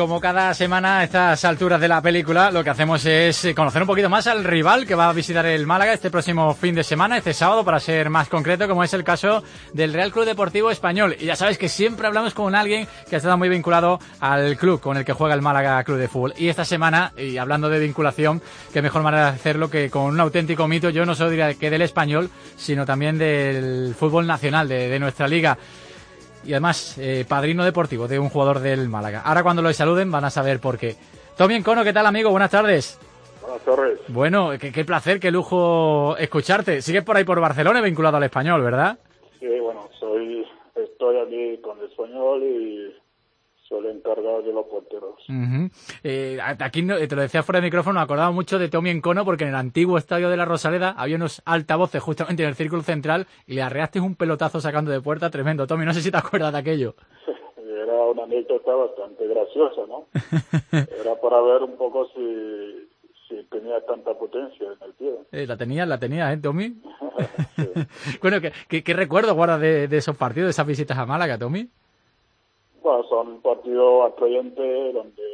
como cada semana a estas alturas de la película, lo que hacemos es conocer un poquito más al rival que va a visitar el Málaga este próximo fin de semana, este sábado, para ser más concreto, como es el caso del Real Club Deportivo Español. Y ya sabes que siempre hablamos con alguien que ha estado muy vinculado al club con el que juega el Málaga Club de Fútbol. Y esta semana, y hablando de vinculación, qué mejor manera de hacerlo que con un auténtico mito, yo no solo diría que del Español, sino también del fútbol nacional, de nuestra liga. Y además, padrino deportivo de un jugador del Málaga. Ahora cuando lo saluden van a saber por qué. Tommy Encono, ¿qué tal, amigo? Buenas tardes. Buenas tardes. Bueno, qué placer, qué lujo escucharte. Sigues por ahí por Barcelona vinculado al Español, ¿verdad? Sí, bueno, estoy aquí con el Español y soy el encargado de los porteros. Aquí te lo decía fuera de micrófono, me acordaba mucho de Tommy Encono porque en el antiguo estadio de la Rosaleda había unos altavoces justamente en el círculo central y le arreaste un pelotazo sacando de puerta tremendo. Tommy, no sé si te acuerdas de aquello. Era una anécdota bastante graciosa, ¿no? Era para ver un poco si tenía tanta potencia en el pie. La tenía, Tommy? Sí. Bueno, ¿qué recuerdos guardas de esos partidos, de esas visitas a Málaga, Tommy? Bueno, son partidos atrayentes donde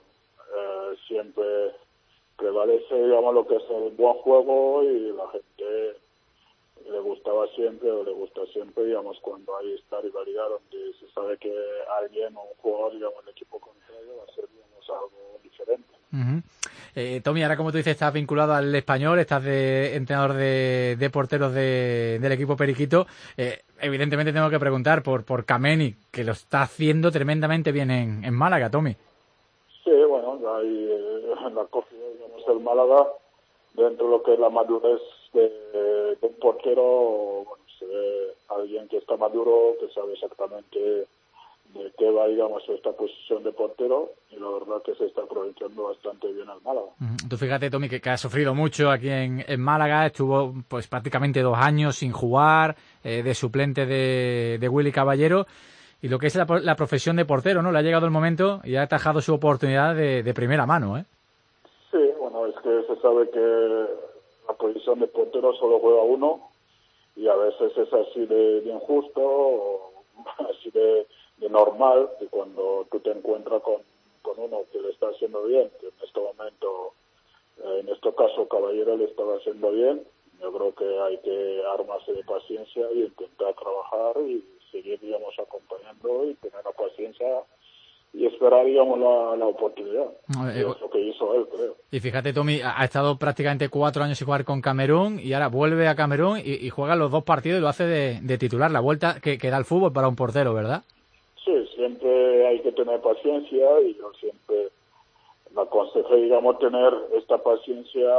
siempre prevalece, digamos, lo que es el buen juego y la gente le gusta siempre, digamos, cuando hay esta rivalidad donde se sabe que alguien o un jugador, digamos, el equipo contrario va a ser, digamos, algo diferente. Tommy, ahora como tú dices, estás vinculado al Español, estás de entrenador de porteros del equipo Periquito. Evidentemente tengo que preguntar por Kameni, que lo está haciendo tremendamente bien en Málaga, Tommy. Sí, bueno, ahí la cogida, digamos, el Málaga, dentro de lo que es la madurez de un portero, bueno, se ve alguien que está maduro, que sabe exactamente de qué va, digamos, esta posición de portero, y la verdad que se está aprovechando bastante bien al Málaga. Tú fíjate, Tommy, que ha sufrido mucho aquí en Málaga, estuvo pues prácticamente 2 años sin jugar, de suplente de Willy Caballero, y lo que es la profesión de portero, ¿no? Le ha llegado el momento y ha atajado su oportunidad de primera mano, ¿eh? Sí, bueno, es que se sabe que la posición de portero solo juega uno, y a veces es así de injusto, o así de normal, que cuando tú te encuentras con uno que le está haciendo bien, que en este momento, en este caso Caballero le estaba haciendo bien, yo creo que hay que armarse de paciencia y intentar trabajar y seguir, digamos, acompañando y tener la paciencia y esperar, digamos, la oportunidad. Es lo que hizo él, creo. Y fíjate, Tommy, ha estado prácticamente 4 años sin jugar con Camerún y ahora vuelve a Camerún y juega los 2 partidos y lo hace de titular. La vuelta que da el fútbol para un portero, ¿verdad? Sí, siempre hay que tener paciencia y yo siempre le aconsejé, digamos, tener esta paciencia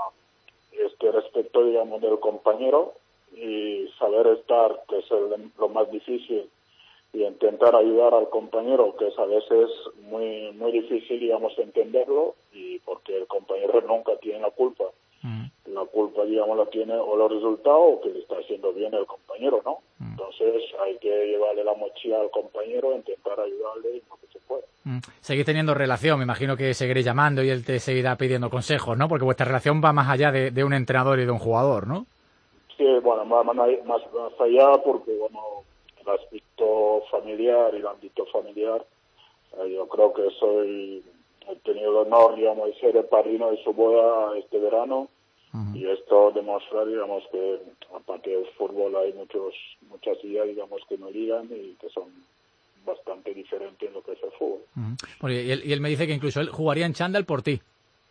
respecto, digamos, del compañero y saber estar, que es lo más difícil, y intentar ayudar al compañero, que es a veces muy muy difícil, digamos, entenderlo, y porque el compañero nunca tiene la culpa. La culpa, digamos, la tiene o los resultados o que le está haciendo bien el compañero, ¿no? Entonces hay que llevarle la mochila al compañero, intentar ayudarle lo que se puede. Seguís teniendo relación, me imagino que seguiréis llamando y él te seguirá pidiendo consejos, ¿no? Porque vuestra relación va más allá de un entrenador y de un jugador, ¿no? Sí, bueno, más allá, porque, bueno, el aspecto familiar y el ámbito familiar, yo creo que he tenido el honor, digamos, de ser el padrino de su boda este verano. Y esto demuestra, digamos, que aparte del fútbol hay muchas ideas, digamos, que no ligan y que son bastante diferentes en lo que es el fútbol. Bueno, y él me dice que incluso él jugaría en chándal por ti.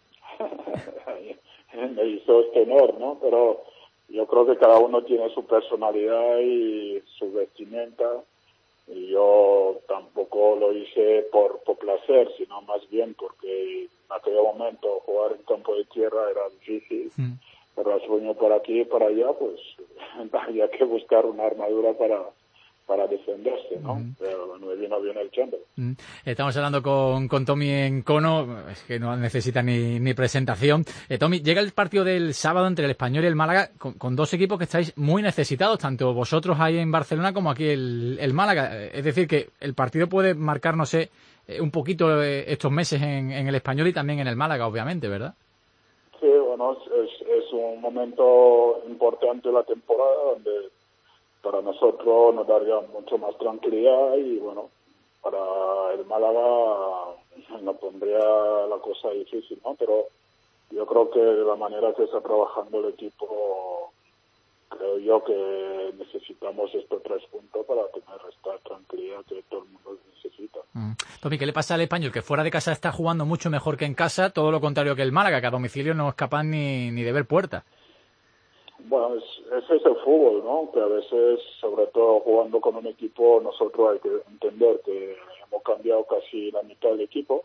Me hizo este honor, ¿no? Pero yo creo que cada uno tiene su personalidad y su vestimenta, y yo tampoco lo hice por placer, sino más bien porque en aquel momento jugar en campo de tierra era difícil, pero el sueño por aquí y para allá, pues había que buscar una armadura para defenderse, ¿no? Pero bueno, me vino bien el chándal. Estamos hablando con Tommy Encono, es que no necesita ni presentación. Tommy, llega el partido del sábado entre el Español y el Málaga con 2 equipos que estáis muy necesitados, tanto vosotros ahí en Barcelona como aquí el Málaga. Es decir, que el partido puede marcar, no sé, un poquito estos meses en el Español y también en el Málaga, obviamente, ¿verdad? Sí, bueno, es un momento importante de la temporada donde para nosotros nos daría mucho más tranquilidad y, bueno, para el Málaga nos pondría la cosa difícil, ¿no? Pero yo creo que de la manera que está trabajando el equipo, creo yo que necesitamos estos 3 puntos para tener esta tranquilidad que todo el mundo necesita. Tommy, ¿qué le pasa al Español? Que fuera de casa está jugando mucho mejor que en casa, todo lo contrario que el Málaga, que a domicilio no es capaz ni de ver puerta. Bueno, ese es el fútbol, ¿no? Que a veces, sobre todo jugando con un equipo, nosotros hay que entender que hemos cambiado casi la mitad del equipo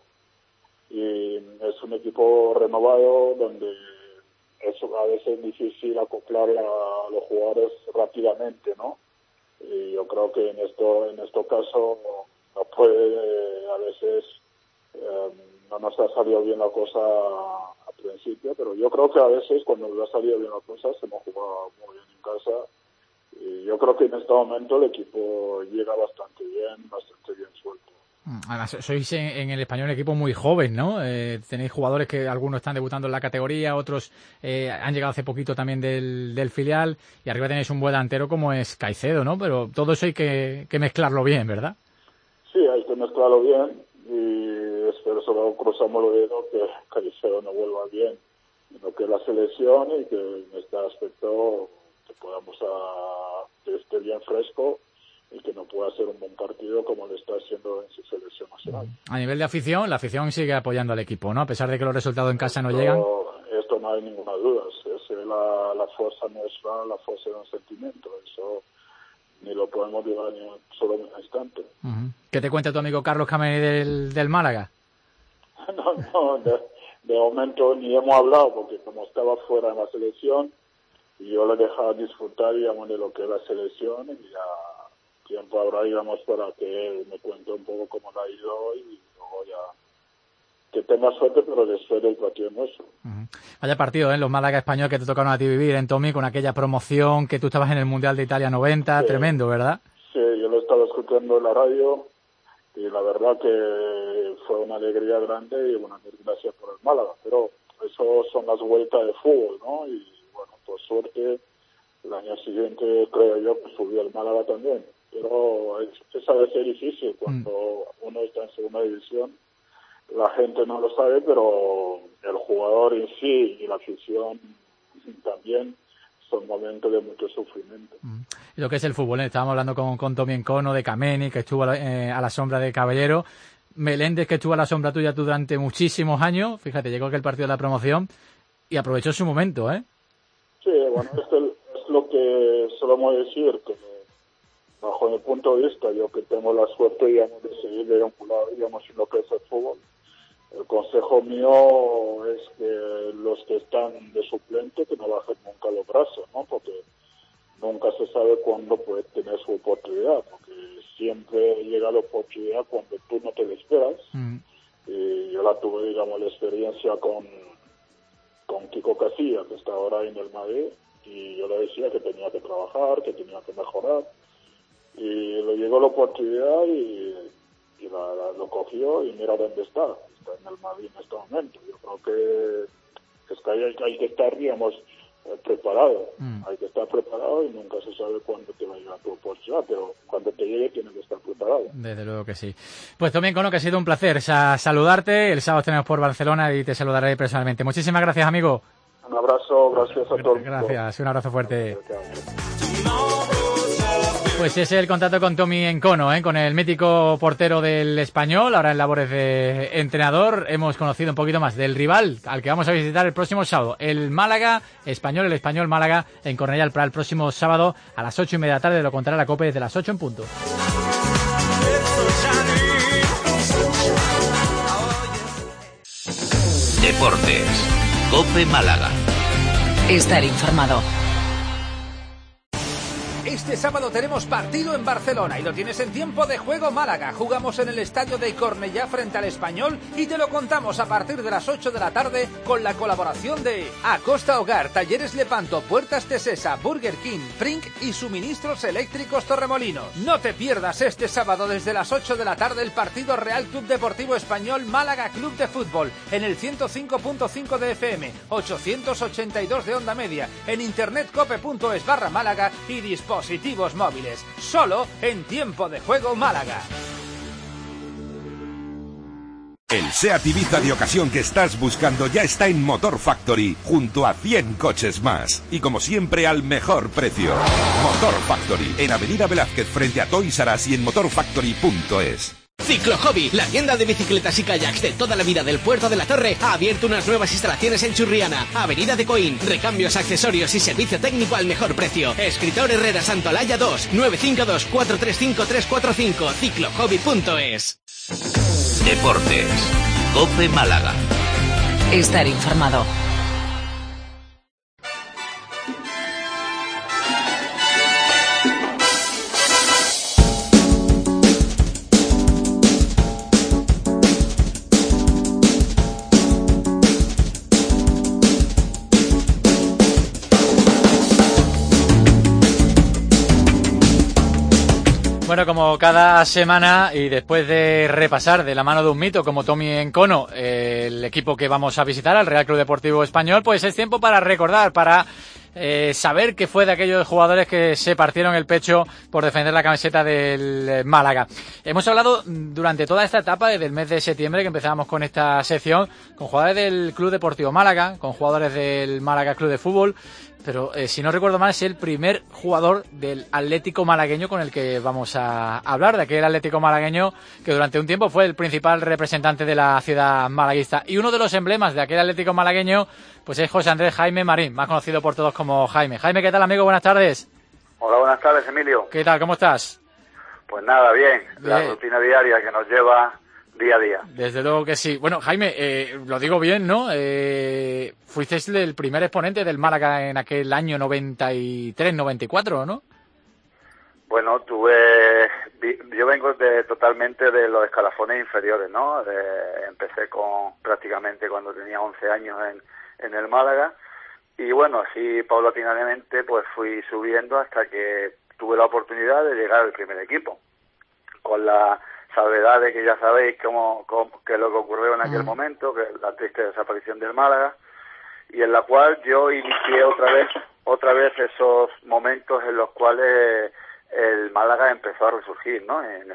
y es un equipo renovado donde eso a veces es difícil acoplar a los jugadores rápidamente, ¿no? Y yo creo que en estos casos no puede, a veces no nos ha salido bien la cosa al principio, pero yo creo que a veces cuando nos ha salido bien la cosa hemos jugado muy bien en casa y yo creo que en este momento el equipo llega bastante bien suelto. Además, sois en el Español un equipo muy joven, ¿no? Tenéis jugadores que algunos están debutando en la categoría, otros han llegado hace poquito también del filial y arriba tenéis un buen delantero como es Caicedo, ¿no? Pero todo eso hay que mezclarlo bien, ¿verdad? Sí, hay que mezclarlo bien y espero solo cruzamos los dedos que Caicedo no vuelva bien en lo que es la selección y que en este aspecto que podamos que esté bien fresco y que no pueda hacer un buen partido como lo está haciendo en su selección nacional. A nivel de afición, la afición sigue apoyando al equipo, ¿no? A pesar de que los resultados en casa no llegan. Esto no hay ninguna duda. Es la fuerza nuestra, la fuerza de un sentimiento. Eso ni lo podemos llevar ni solo un instante. ¿Qué te cuenta tu amigo Carlos Kameni del Málaga? No, de momento ni hemos hablado porque como estaba fuera en la selección y yo le dejaba disfrutar, digamos, de lo que es la selección y ya tiempo habrá, digamos, para que él me cuente un poco cómo le ha ido y luego ya que tenga suerte, pero después del partido nuestro. Vaya partido, ¿eh? Los Málaga Español que te tocaron a ti vivir, en Tommy, con aquella promoción que tú estabas en el Mundial de Italia 90, sí. Tremendo, ¿verdad? Sí, yo lo estaba escuchando en la radio y la verdad que fue una alegría grande y una desgracia por el Málaga, pero eso son las vueltas de fútbol, ¿no? Y bueno, por suerte el año siguiente creo yo que subió el Málaga también, pero es a veces difícil cuando uno está en segunda división. La gente no lo sabe, pero el jugador en sí y la afición también son momentos de mucho sufrimiento. Y lo que es el fútbol, ¿eh? Estábamos hablando con Tommy Encono, de Kameni, que estuvo a la sombra de Caballero, Meléndez, que estuvo a la sombra tuya tú durante muchísimos años, fíjate, llegó aquel partido de la promoción y aprovechó su momento, ¿eh? Sí, bueno, esto es lo que solemos decir, que bajo mi punto de vista, yo que tengo la suerte, digamos, de seguir vinculado, digamos, en lo que es el fútbol. El consejo mío es que los que están de suplente que no bajen nunca los brazos, ¿no? Porque nunca se sabe cuándo puede tener su oportunidad, porque siempre llega la oportunidad cuando tú no te lo esperas. Y yo la tuve, digamos, la experiencia con Kiko Casillas, que está ahora en el Madrid, y yo le decía que tenía que trabajar, que tenía que mejorar, y le llegó la oportunidad y lo cogió y mira dónde está en el Madrid en este momento. Yo creo que hay que estar, digamos, preparado. Hay que estar preparado y nunca se sabe cuándo te va a llegar tu oportunidad, pero cuando te llegue tienes que estar preparado. Desde luego que sí. Pues también, Cono, que ha sido un placer saludarte. El sábado tenemos por Barcelona y te saludaré personalmente. Muchísimas gracias, amigo. Un abrazo, gracias a todos. Gracias, un abrazo fuerte. Pues ese es el contacto con Tommy Encono, con el mítico portero del Español, ahora en labores de entrenador. Hemos conocido un poquito más del rival al que vamos a visitar el próximo sábado, el Málaga Español, el Español Málaga en Cornellà del Prat el próximo sábado a las 8:30 de la tarde, lo contará la COPE desde las 8 en punto. Deportes, COPE Málaga. Estar informado. Este sábado tenemos partido en Barcelona y lo tienes en Tiempo de Juego Málaga. Jugamos en el estadio de Cornellà frente al Español y te lo contamos a partir de las 8 de la tarde con la colaboración de Acosta Hogar, Talleres Lepanto, Puertas Tesesa, Burger King, Frink y Suministros Eléctricos Torremolinos. No te pierdas este sábado desde las 8 de la tarde el partido Real Club Deportivo Español Málaga Club de Fútbol en el 105.5 de FM, 882 de onda media, en internetcope.es/Málaga y dispositivos móviles, solo en Tiempo de Juego Málaga. El SEAT Ibiza de ocasión que estás buscando ya está en Motor Factory, junto a 100 coches más. Y como siempre, al mejor precio. Motor Factory, en Avenida Velázquez, frente a Toys R Us y en motorfactory.es. Ciclo Hobby, la tienda de bicicletas y kayaks de toda la vida del Puerto de la Torre, ha abierto unas nuevas instalaciones en Churriana, Avenida de Coín. Recambios, accesorios y servicio técnico al mejor precio. Escritor Herrera Santolaya 2, 952-435-345, ciclohobby.es. Deportes. COPE Málaga. Estar informado. Bueno, como cada semana y después de repasar de la mano de un mito como Tommy Encono el equipo que vamos a visitar, al Real Club Deportivo Español, pues es tiempo para recordar, para saber qué fue de aquellos jugadores que se partieron el pecho por defender la camiseta del Málaga. Hemos hablado durante toda esta etapa, desde el mes de septiembre que empezábamos con esta sección, con jugadores del Club Deportivo Málaga, con jugadores del Málaga Club de Fútbol, pero si no recuerdo mal es el primer jugador del Atlético malagueño con el que vamos a hablar, de aquel Atlético malagueño que durante un tiempo fue el principal representante de la ciudad malaguista. Y uno de los emblemas de aquel Atlético malagueño pues es José Andrés Jaime Marín, más conocido por todos como Jaime. Jaime, ¿qué tal, amigo? Buenas tardes. Hola, buenas tardes, Emilio. ¿Qué tal? ¿Cómo estás? Pues nada, bien. La rutina diaria que nos lleva día a día. Desde luego que sí. Bueno, Jaime, lo digo bien, ¿no? Fuisteis el primer exponente del Málaga en aquel año 93-94, ¿no? Bueno, yo vengo totalmente de los escalafones inferiores, ¿no? Empecé prácticamente cuando tenía 11 años en el Málaga y bueno, así paulatinamente pues fui subiendo hasta que tuve la oportunidad de llegar al primer equipo, con la salvedad de que ya sabéis qué es lo que ocurrió en aquel momento, que es la triste desaparición del Málaga, y en la cual yo inicié otra vez esos momentos en los cuales el Málaga empezó a resurgir, ¿no? De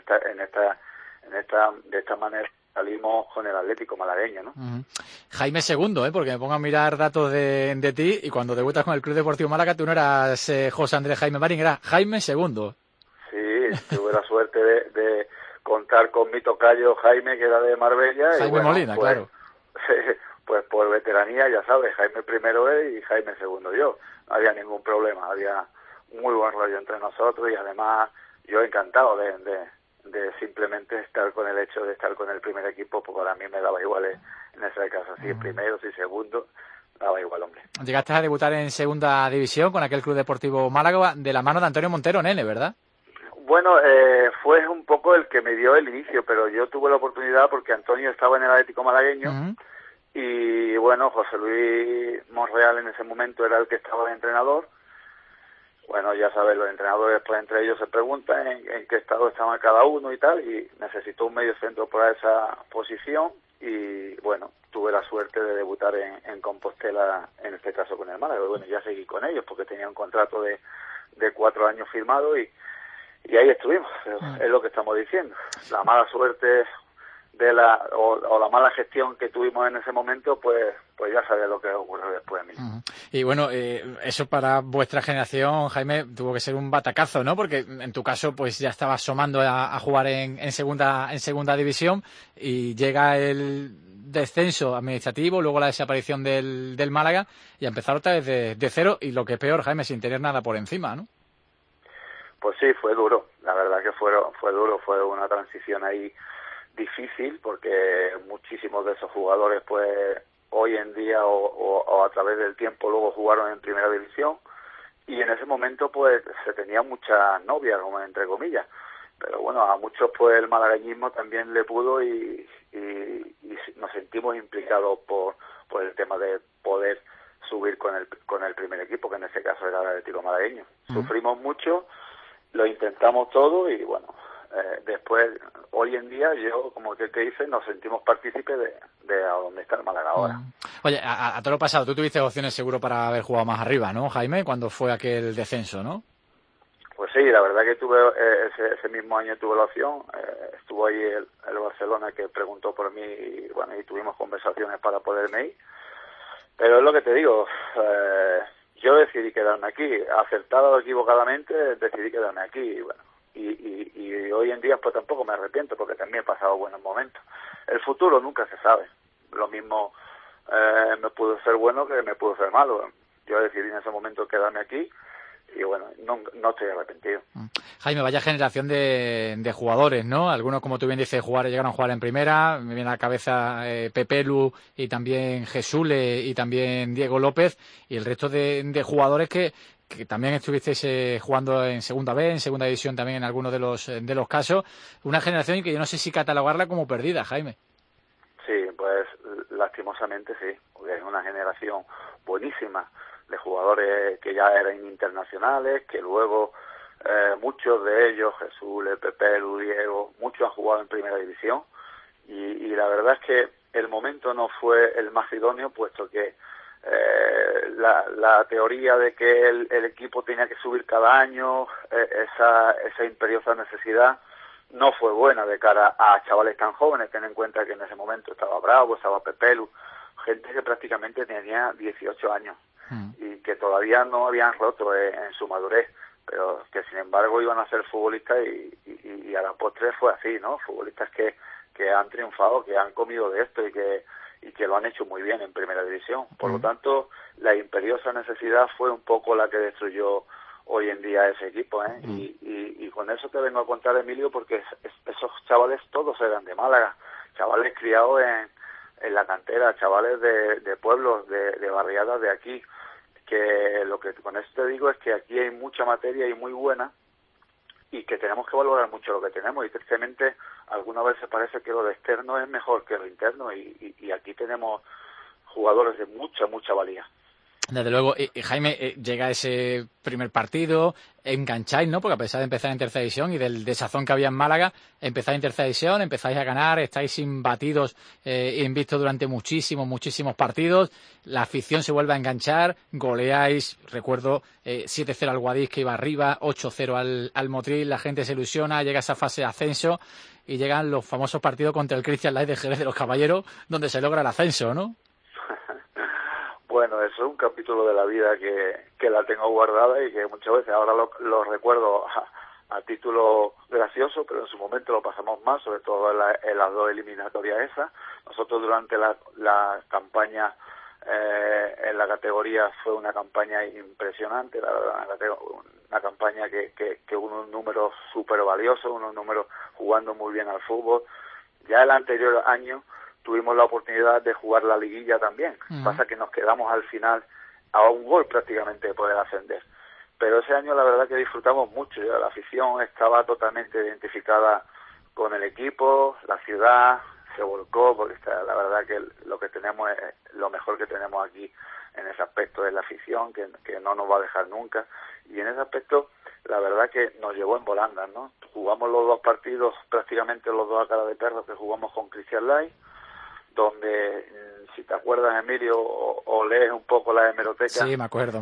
esta manera salimos con el Atlético malagueño, ¿no? Jaime II, porque me pongo a mirar datos de ti y cuando debutas con el Club Deportivo Málaga tú no eras José Andrés Jaime Marín, eras Jaime II. Sí, tuve la suerte de contar con mi tocayo Jaime, que era de Marbella. Jaime y bueno, Molina, pues, claro. Pues por veteranía, ya sabes, Jaime primero él y Jaime segundo yo. No había ningún problema, había muy buen rollo entre nosotros y además yo encantado de simplemente estar con el hecho de estar con el primer equipo, porque a mí me daba igual en ese caso, si primero, si segundo, daba igual, hombre. Llegaste a debutar en segunda división con aquel Club Deportivo Málaga de la mano de Antonio Montero Nene, ¿verdad? Bueno, fue un poco el que me dio el inicio, pero yo tuve la oportunidad porque Antonio estaba en el Atlético malagueño y bueno, José Luis Monreal en ese momento era el que estaba de entrenador. Bueno, ya sabes, los entrenadores pues entre ellos se preguntan en qué estado estaban cada uno y tal, y necesitó un medio centro para esa posición y bueno, tuve la suerte de debutar en Compostela, en este caso con el Málaga. Bueno, ya seguí con ellos porque tenía un contrato de 4 años firmado y ahí estuvimos. Es lo que estamos diciendo. La mala suerte o la mala gestión que tuvimos en ese momento, pues ya sabes lo que ocurrió después de mí. Y bueno, eso para vuestra generación, Jaime, tuvo que ser un batacazo, ¿no? Porque en tu caso, pues ya estabas asomando a jugar en segunda división y llega el descenso administrativo, luego la desaparición del Málaga y a empezar otra vez de cero y lo que es peor, Jaime, sin tener nada por encima, ¿no? Pues sí, fue duro. La verdad que fue duro, fue una transición ahí difícil porque muchísimos de esos jugadores pues hoy en día o a través del tiempo luego jugaron en primera división y en ese momento pues se tenían muchas novias, como entre comillas, pero bueno, a muchos pues el malagañismo también le pudo y nos sentimos implicados por el tema de poder subir con el primer equipo, que en ese caso era el Atlético malagueño. Sufrimos mucho, lo intentamos todo y bueno, después, hoy en día, yo, como que te dice, nos sentimos partícipes de a dónde está el Málaga ahora. Oye, a todo lo pasado, tú tuviste opciones seguro para haber jugado más arriba, ¿no, Jaime? Cuando fue aquel descenso, ¿no? Pues Sí, la verdad que tuve ese mismo año tuve la opción, estuvo ahí el Barcelona que preguntó por mí y bueno, y tuvimos conversaciones para poderme ir, pero es lo que te digo, yo decidí quedarme aquí, acertado o equivocadamente decidí quedarme aquí y bueno, y hoy en día pues tampoco me arrepiento porque también he pasado buenos momentos. El futuro nunca se sabe, lo mismo me pudo ser bueno que me pudo ser malo. Yo decidí en ese momento quedarme aquí y bueno, no estoy arrepentido. Jaime, vaya generación de jugadores, ¿no? Algunos, como tú bien dices, llegaron a jugar en primera. Me viene a la cabeza Pepelu y también Jesule y también Diego López y el resto de jugadores que también estuvisteis jugando en segunda B, en segunda división también en algunos de los casos. Una generación que yo no sé si catalogarla como perdida, Jaime. Sí, pues lastimosamente sí, porque es una generación buenísima de jugadores que ya eran internacionales, que luego muchos de ellos, Jesús, Pepelu, Diego, muchos han jugado en primera división y la verdad es que el momento no fue el más idóneo, puesto que la teoría de que el equipo tenía que subir cada año, esa imperiosa necesidad, no fue buena de cara a chavales tan jóvenes. Ten en cuenta que en ese momento estaba Bravo, estaba Pepelu, gente que prácticamente tenía 18 años y que todavía no habían roto en su madurez, pero que sin embargo iban a ser futbolistas y a la postre fue así, ¿no? Futbolistas que han triunfado, que han comido de esto y que lo han hecho muy bien en primera división. Por lo tanto, la imperiosa necesidad fue un poco la que destruyó hoy en día ese equipo, ¿eh? Y con eso te vengo a contar, Emilio, porque esos chavales todos eran de Málaga, chavales criados en la cantera, chavales de pueblos, de barriadas de aquí, que lo que con eso te digo es que aquí hay mucha materia y muy buena y que tenemos que valorar mucho lo que tenemos y tristemente algunas veces parece que lo de externo es mejor que lo interno y aquí tenemos jugadores de mucha valía. Desde luego, y Jaime, llega ese primer partido, engancháis, ¿no? Porque a pesar de empezar en tercera división y del desazón que había en Málaga, empezáis en tercera división, empezáis a ganar, estáis imbatidos, invictos durante muchísimos partidos, la afición se vuelve a enganchar, goleáis, recuerdo, 7-0 al Guadix que iba arriba, 8-0 al Motril, la gente se ilusiona, llega esa fase de ascenso y llegan los famosos partidos contra el Christian Light de Jerez de los Caballeros, donde se logra el ascenso, ¿no? Bueno, eso es un capítulo de la vida que la tengo guardada y que muchas veces ahora lo recuerdo a título gracioso, pero en su momento lo pasamos mal, sobre todo en las dos eliminatorias esas. Nosotros durante la campaña en la categoría fue una campaña impresionante, la verdad, una campaña que unos números súper valiosos, unos números jugando muy bien al fútbol. Ya el anterior año tuvimos la oportunidad de jugar la liguilla también. Pasa que nos quedamos al final a un gol prácticamente de poder ascender. Pero ese año la verdad que disfrutamos mucho. Ya la afición estaba totalmente identificada con el equipo, la ciudad se volcó, porque la verdad que lo que tenemos es lo mejor que tenemos aquí en ese aspecto es la afición, que no nos va a dejar nunca. Y en ese aspecto la verdad que nos llevó en volandas, ¿no? Jugamos los dos partidos, prácticamente los dos a cara de perro que jugamos con Christian Light, donde, si te acuerdas, Emilio, o lees un poco la hemeroteca... Sí, me acuerdo.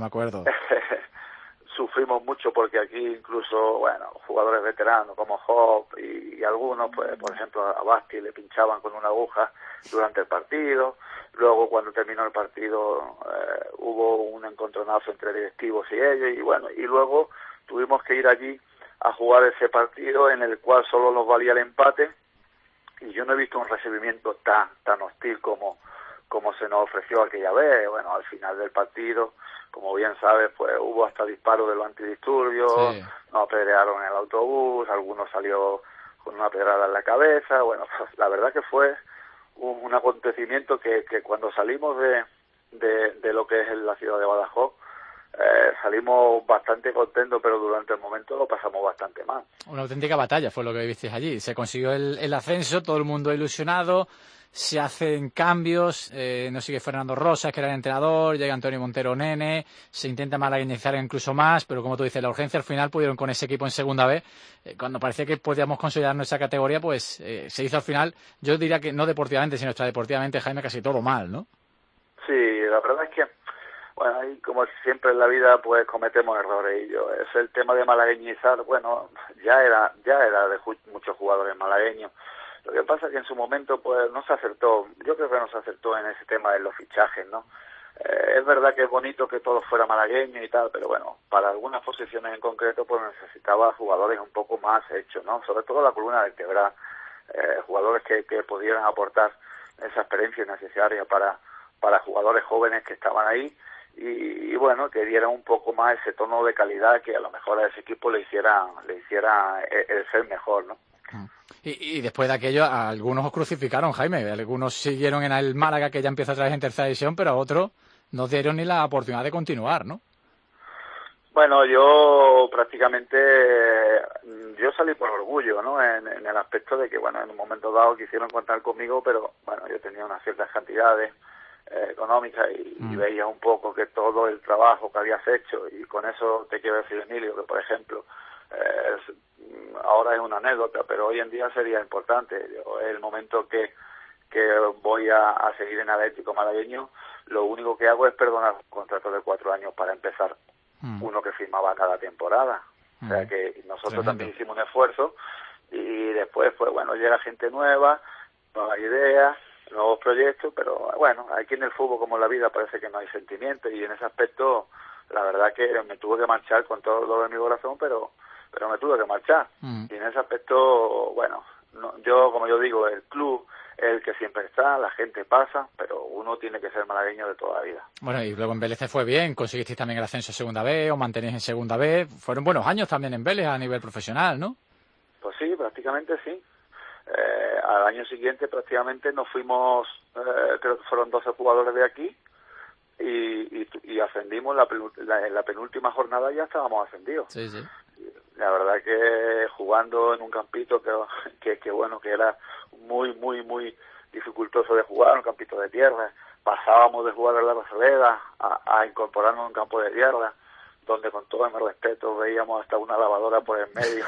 Sufrimos mucho porque aquí incluso, bueno, jugadores veteranos como Hop y algunos, pues por ejemplo, a Basti le pinchaban con una aguja durante el partido. Luego, cuando terminó el partido, hubo un encontronazo entre directivos y ellos, y bueno, y luego tuvimos que ir allí a jugar ese partido en el cual solo nos valía el empate. Y yo no he visto un recibimiento tan hostil como se nos ofreció aquella vez. Bueno, al final del partido, como bien sabes, pues hubo hasta disparos de los antidisturbios, sí. Nos apedrearon en el autobús, algunos salió con una pedrada en la cabeza. Bueno, pues la verdad que fue un acontecimiento que cuando salimos de lo que es la ciudad de Badajoz, salimos bastante contentos, pero durante el momento lo pasamos bastante mal. Una auténtica batalla fue lo que visteis allí. Se consiguió el ascenso, todo el mundo ilusionado, se hacen cambios, no sigue Fernando Rosas, que era el entrenador, llega Antonio Montero Nene, se intenta malagueñizar incluso más, pero como tú dices, la urgencia al final pudieron con ese equipo en segunda B, cuando parecía que podíamos consolidar nuestra categoría, pues se hizo al final, yo diría que no deportivamente, sino extradeportivamente, Jaime, casi todo mal, ¿no? Sí, la verdad es que Bueno, ahí como siempre en la vida pues cometemos errores, y yo, es el tema de malagueñizar, bueno, ya era de muchos jugadores malagueños. Lo que pasa es que en su momento pues no se acertó, yo creo que no se acertó en ese tema de los fichajes, ¿no? Es verdad que es bonito que todo fuera malagueño y tal, pero bueno, para algunas posiciones en concreto pues necesitaba jugadores un poco más hechos, ¿no? Sobre todo la columna vertebral, jugadores que pudieran aportar esa experiencia necesaria para jugadores jóvenes que estaban ahí y bueno, que dieran un poco más ese tono de calidad que a lo mejor a ese equipo le hiciera el ser mejor, ¿no? Y después de aquello, a algunos os crucificaron, Jaime. Algunos siguieron en el Málaga, que ya empieza otra vez en tercera división, pero a otros no dieron ni la oportunidad de continuar, ¿no? Bueno, yo prácticamente yo salí por orgullo, ¿no? En el aspecto de que, bueno, en un momento dado quisieron contar conmigo, pero bueno, yo tenía unas ciertas cantidades económicas y veía un poco que todo el trabajo que habías hecho, y con eso te quiero decir, Emilio, que por ejemplo ahora es una anécdota, pero hoy en día sería importante. El momento que voy a seguir en Atlético Malagueño, lo único que hago es perdonar un contrato de 4 años para empezar, uno que firmaba cada temporada. O sea que nosotros también hicimos un esfuerzo, y después pues bueno, llega gente nueva, nuevas ideas, nuevos proyectos, pero bueno, aquí en el fútbol como en la vida parece que no hay sentimientos, y en ese aspecto la verdad que me tuve que marchar con todo lo de mi corazón, pero me tuve que marchar. Y en ese aspecto, bueno, yo, como yo digo, el club es el que siempre está, la gente pasa, pero uno tiene que ser malagueño de toda la vida. Bueno, y luego en Vélez te fue bien, conseguisteis también el ascenso a Segunda B, os mantenéis en Segunda B, fueron buenos años también en Vélez a nivel profesional, ¿no? Pues sí, prácticamente sí. Al año siguiente prácticamente nos fuimos, creo que fueron 12 jugadores de aquí, y ascendimos en la penúltima jornada, ya estábamos ascendidos. Sí, sí. La verdad que jugando en un campito que bueno, que era muy dificultoso de jugar, un campito de tierra, pasábamos de jugar en la Rosaleda a incorporarnos a un campo de tierra, donde con todo mi respeto veíamos hasta una lavadora por el medio.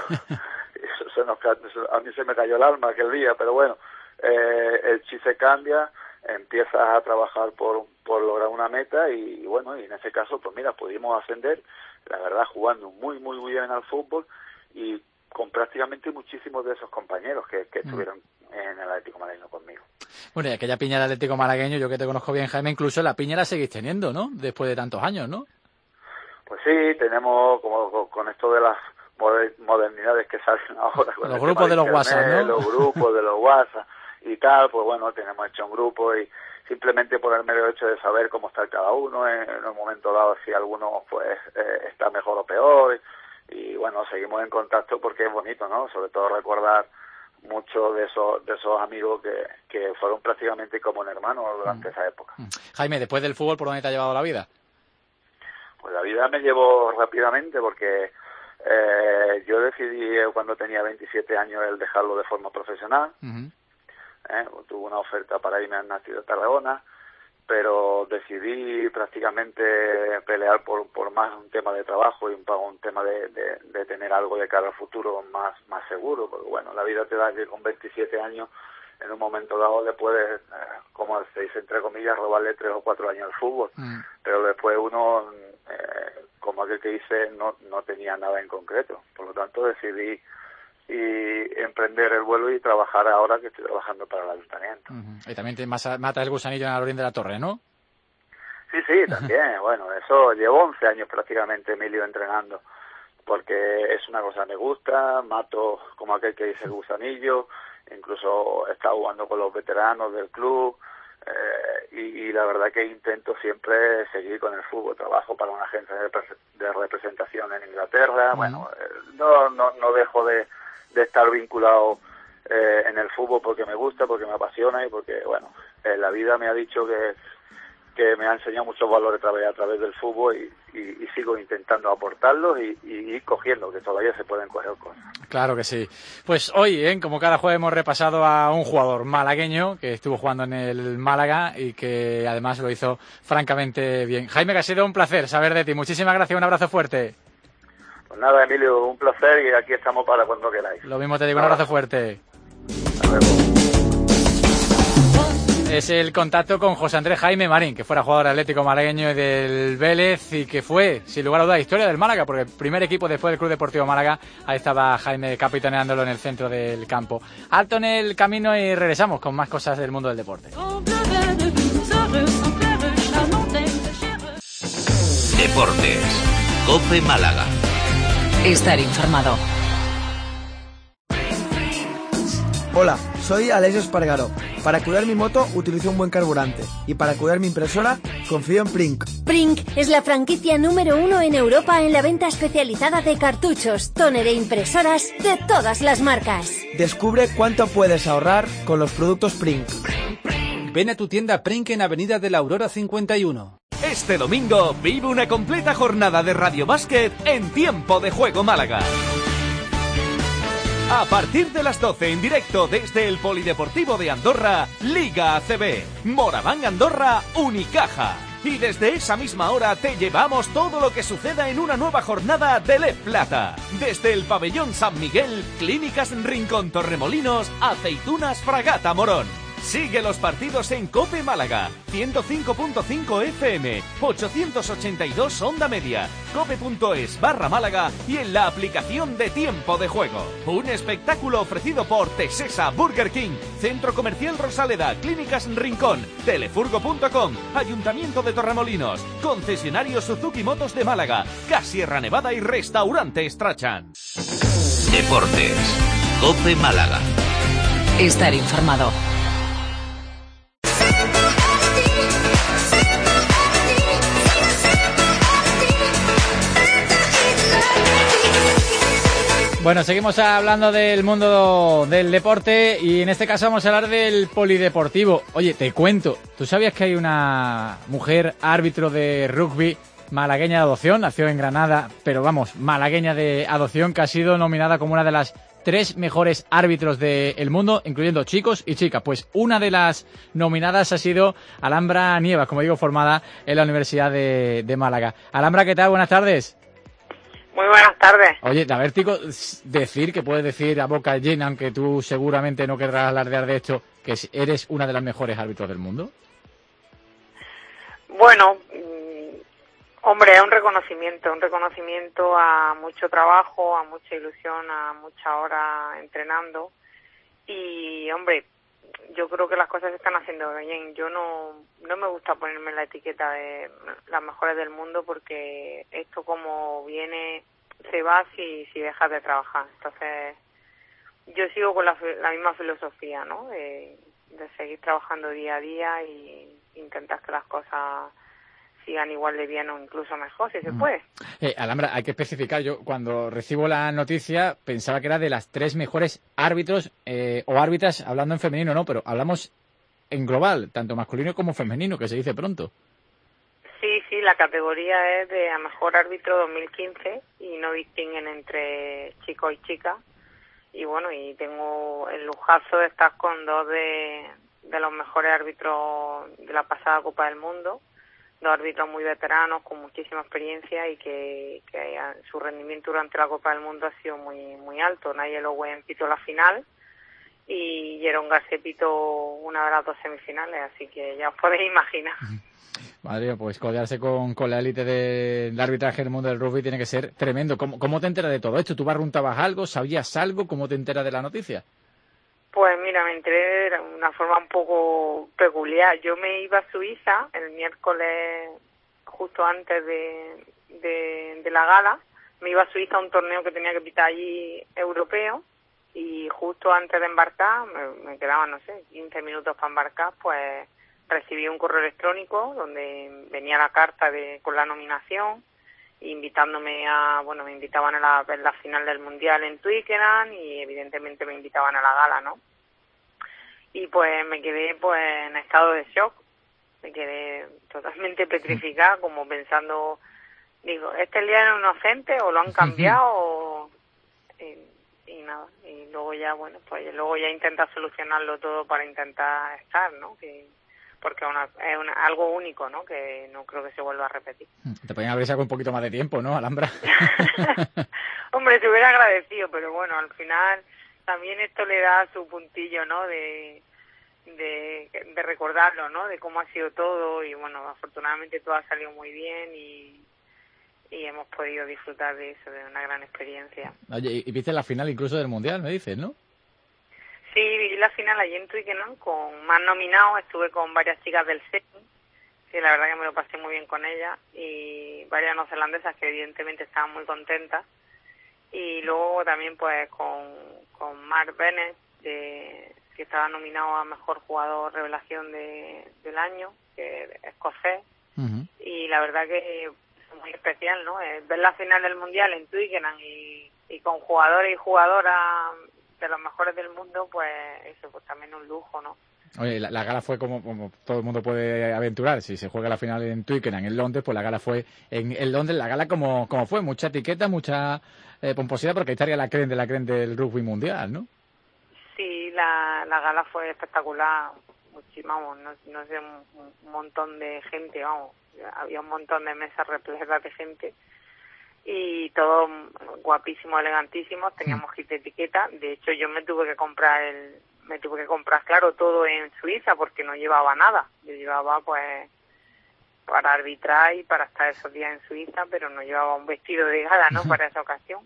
A mí se me cayó el alma aquel día, pero bueno, el chip se cambia, empiezas a trabajar por lograr una meta, y bueno, y en ese caso pues mira, pudimos ascender, la verdad jugando muy bien al fútbol, y con prácticamente muchísimos de esos compañeros que estuvieron en el Atlético Malagueño conmigo. Bueno, y aquella piña del Atlético Malagueño, yo que te conozco bien, Jaime, incluso la piña la seguís teniendo, ¿no? Después de tantos años, ¿no? Pues sí, tenemos como con esto de las modernidades que salen ahora, con los grupos de los WhatsApp, ¿no? Los grupos de los WhatsApp y tal, pues bueno, tenemos hecho un grupo, y simplemente por el mero hecho de saber cómo está cada uno en un momento dado, si alguno pues está mejor o peor, y bueno, seguimos en contacto porque es bonito, ¿no? Sobre todo recordar muchos de esos amigos que fueron prácticamente como un hermano durante esa época. Jaime, después del fútbol, ¿por dónde te ha llevado la vida? Pues la vida me llevó rápidamente, porque yo decidí cuando tenía 27 años el dejarlo de forma profesional. Tuve una oferta para irme al Nasti de Tarragona, pero decidí prácticamente pelear por más un tema de trabajo y un tema de tener algo de cara al futuro más seguro, porque bueno, la vida te da que con 27 años en un momento dado le puedes, como se dice entre comillas, robarle 3 o 4 años al fútbol, pero después uno, como aquel que dice, no tenía nada en concreto, por lo tanto decidí emprender el vuelo y trabajar ahora que estoy trabajando para el ayuntamiento. Y también te matas el gusanillo en Alorín de la Torre, ¿no? Sí, también. Bueno, eso llevo 11 años prácticamente, Emilio, entrenando, porque es una cosa que me gusta, mato como aquel que dice el gusanillo, incluso he estado jugando con los veteranos del club, y la verdad que intento siempre seguir con el fútbol. Trabajo para una agencia de representación en Inglaterra. Bueno, no dejo de estar vinculado en el fútbol porque me gusta, porque me apasiona, y porque bueno, la vida me ha dicho que me ha enseñado muchos valores a través del fútbol, y sigo intentando aportarlos y cogiendo, que todavía se pueden coger cosas. Claro que sí. Pues hoy, como cada jueves, hemos repasado a un jugador malagueño que estuvo jugando en el Málaga y que además lo hizo francamente bien. Jaime, que ha sido un placer saber de ti. Muchísimas gracias, un abrazo fuerte. Pues nada, Emilio, un placer, y aquí estamos para cuando queráis. Lo mismo te digo, un abrazo fuerte. Hasta luego. Es el contacto con José Andrés Jaime Marín, que fuera jugador atlético malagueño y del Vélez y que fue, sin lugar a dudas, historia del Málaga, porque el primer equipo después del Club Deportivo Málaga, ahí estaba Jaime capitaneándolo en el centro del campo. Alto en el camino y regresamos con más cosas del mundo del deporte. Deportes. COPE Málaga. Estar informado. Hola, soy Alessio Espargaró. Para cuidar mi moto utilizo un buen carburante y para cuidar mi impresora confío en Prink. Prink es la franquicia número 1 en Europa en la venta especializada de cartuchos, tóner e impresoras de todas las marcas. Descubre cuánto puedes ahorrar con los productos Prink. Ven a tu tienda Prink en Avenida de la Aurora 51. Este domingo vive una completa jornada de Radio Básquet en Tiempo de Juego Málaga. A partir de las 12 en directo desde el Polideportivo de Andorra, Liga ACB, Moraván Andorra, Unicaja. Y desde esa misma hora te llevamos todo lo que suceda en una nueva jornada de LEF Plata. Desde el Pabellón San Miguel, Clínicas Rincón Torremolinos, Aceitunas Fragata Morón. Sigue los partidos en COPE Málaga, 105.5 FM, 882 Onda Media, cope.es/Málaga y en la aplicación de Tiempo de Juego. Un espectáculo ofrecido por Tesesa, Burger King, Centro Comercial Rosaleda, Clínicas Rincón, Telefurgo.com, Ayuntamiento de Torremolinos, Concesionario Suzuki Motos de Málaga, Gas Sierra Nevada y Restaurante Strachan. Deportes. COPE Málaga. Estar informado. Bueno, seguimos hablando del mundo del deporte y en este caso vamos a hablar del polideportivo. Oye, te cuento, ¿tú sabías que hay una mujer árbitro de rugby malagueña de adopción? Nació en Granada, pero vamos, malagueña de adopción, que ha sido nominada como una de las 3 mejores árbitros del mundo, incluyendo chicos y chicas. Pues una de las nominadas ha sido Alhambra Nievas, como digo, formada en la Universidad de Málaga. Alhambra, ¿qué tal? Buenas tardes. Muy buenas tardes. Oye, a ver, Tico, decir, que puedes decir a boca llena, aunque tú seguramente no querrás alardear de esto, que eres una de las mejores árbitros del mundo. Bueno, hombre, es un reconocimiento a mucho trabajo, a mucha ilusión, a mucha hora entrenando y, hombre, yo creo que las cosas se están haciendo bien. Yo no me gusta ponerme la etiqueta de las mejores del mundo porque esto como viene se va si dejas de trabajar. Entonces yo sigo con la misma filosofía, ¿no? De seguir trabajando día a día y intentar que las cosas sigan igual de bien o incluso mejor, si se puede. Alhambra, hay que especificar, yo cuando recibo la noticia pensaba que era de las 3 mejores árbitros o árbitras, hablando en femenino, ¿no? Pero hablamos en global, tanto masculino como femenino, que se dice pronto. Sí, la categoría es de a mejor árbitro 2015 y no distinguen entre chicos y chicas. Y bueno, y tengo el lujazo de estar con 2 de los mejores árbitros de la pasada Copa del Mundo. 2 árbitros muy veteranos, con muchísima experiencia y que su rendimiento durante la Copa del Mundo ha sido muy alto. Nigel Owen pitó la final y Jerón García pitó una de las 2 semifinales, así que ya os podéis imaginar. Madre mía, pues codearse con la élite del arbitraje del mundo del rugby tiene que ser tremendo. ¿Cómo te enteras de todo esto? ¿Tú barruntabas algo? ¿Sabías algo? ¿Cómo te enteras de la noticia? Pues mira, me enteré de una forma un poco peculiar. Yo me iba a Suiza el miércoles, justo antes de la gala. Me iba a Suiza a un torneo que tenía que pitar allí europeo y justo antes de embarcar, me quedaban, no sé, 15 minutos para embarcar, pues recibí un correo electrónico donde venía la carta con la nominación, invitándome me invitaban a la final del Mundial en Twickenham y evidentemente me invitaban a la gala, ¿no? Y pues me quedé en estado de shock, me quedé totalmente petrificada, como pensando, digo, ¿este día era inocente o lo han cambiado? Y nada, y luego ya, luego ya intentas solucionarlo todo para intentar estar, ¿no? Porque es algo único, ¿no? Que no creo que se vuelva a repetir. Te podían haber sacado un poquito más de tiempo, ¿no, Alhambra? Hombre, te hubiera agradecido, pero bueno, al final también esto le da su puntillo, ¿no? De de recordarlo, ¿no? De cómo ha sido todo y bueno, afortunadamente todo ha salido muy bien y hemos podido disfrutar de eso, de una gran experiencia. Oye, y viste la final incluso del Mundial, me dices, ¿no? Sí, viví la final allí en Twickenham con más nominados, estuve con varias chicas del CEN, que la verdad que me lo pasé muy bien con ellas, y varias neozelandesas que evidentemente estaban muy contentas, y luego también pues con Mark Bennett, que estaba nominado a Mejor Jugador Revelación del año, que es escocés, y la verdad que es muy especial, ¿no? Ver la final del Mundial en Twickenham y con jugadores y jugadoras de los mejores del mundo, pues eso, pues también un lujo, ¿no? Oye, la gala fue como todo el mundo puede aventurar. Si se juega la final en Twickenham, en Londres, pues la gala fue en Londres. La gala como fue, mucha etiqueta, mucha pomposidad, porque ahí estaría la creen del rugby mundial, ¿no? Sí, la gala fue espectacular. Vamos, no sé, un montón de gente, vamos. Había un montón de mesas repletas de gente. Y todos guapísimos, elegantísimos, teníamos kit de etiqueta. De hecho, yo me tuve que comprar, claro, todo en Suiza porque no llevaba nada. Yo llevaba, pues, para arbitrar y para estar esos días en Suiza, pero no llevaba un vestido de gala, ¿no?, para esa ocasión.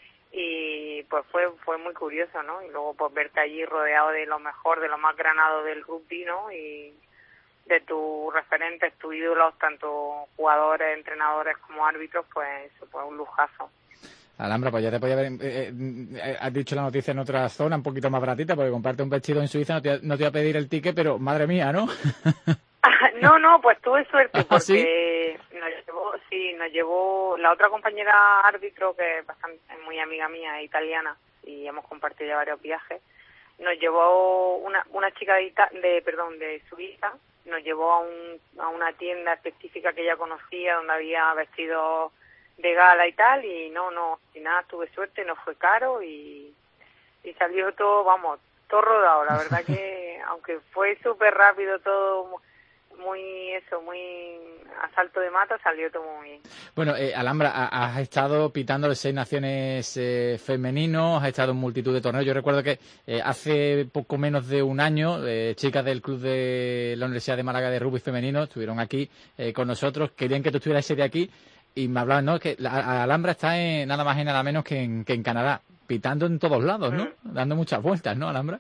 Y, pues, fue muy curioso, ¿no? Y luego, pues, verte allí rodeado de lo mejor, de lo más granado del rugby, ¿no? Y de tus referentes, tus ídolos, tanto jugadores, entrenadores como árbitros, pues eso fue un lujazo. Alhambra, pues ya te podía haber... has dicho la noticia en otra zona, un poquito más baratita, porque comprarte un vestido en Suiza no te iba a pedir el ticket, pero madre mía, ¿no? No, pues tuve suerte, porque ¿Sí? nos llevó la otra compañera árbitro, que es muy amiga mía, italiana, y hemos compartido ya varios viajes. Nos llevó una chica de Suiza, nos llevó a una tienda específica que ella conocía, donde había vestidos de gala y tal, y nada, tuve suerte, no fue caro y salió todo, vamos, todo rodado. La verdad que, aunque fue súper rápido todo, muy a salto de mata, salió todo muy bien. Bueno, Alhambra, has estado pitando el 6 Naciones femeninos, has estado en multitud de torneos. Yo recuerdo que hace poco menos de un año, chicas del club de la Universidad de Málaga de rugby femenino estuvieron aquí con nosotros, querían que tú estuvieras ese de aquí y me hablaban, ¿no?, que Alhambra está nada más y nada menos que en Canadá, pitando en todos lados, ¿no? Dando muchas vueltas, ¿no, Alhambra?